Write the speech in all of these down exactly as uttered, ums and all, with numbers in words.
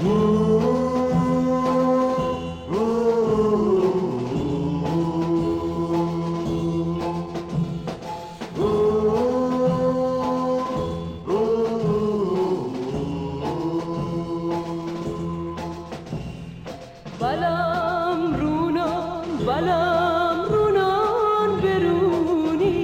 بلم رونان بلم رونان برونی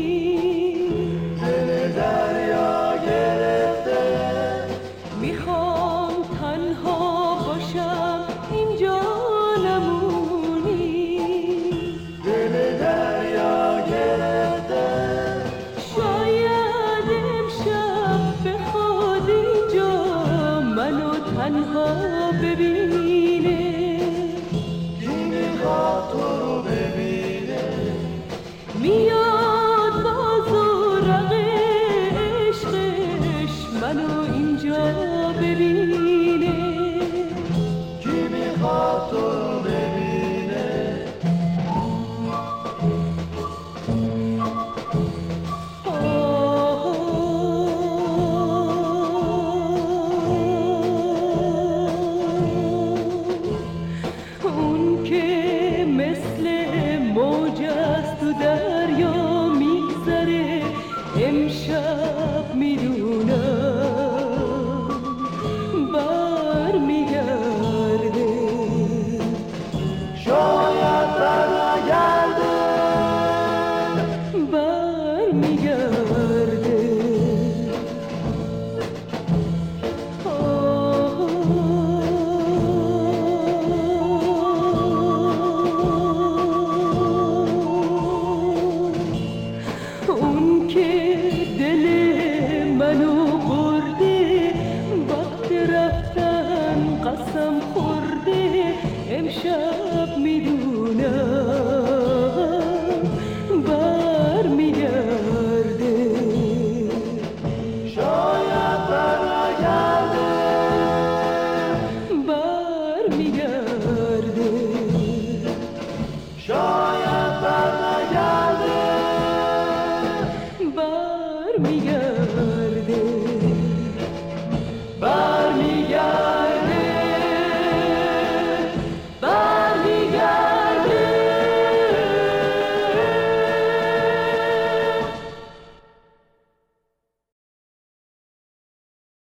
دل دریا گرفته میخوام تنها باشم اینجا نمونی دل دریا گرفته شاید امشب بخواد اینجا منو تنها ببینه تو رو ببینه میاد باز و رق عشقش منو اینجا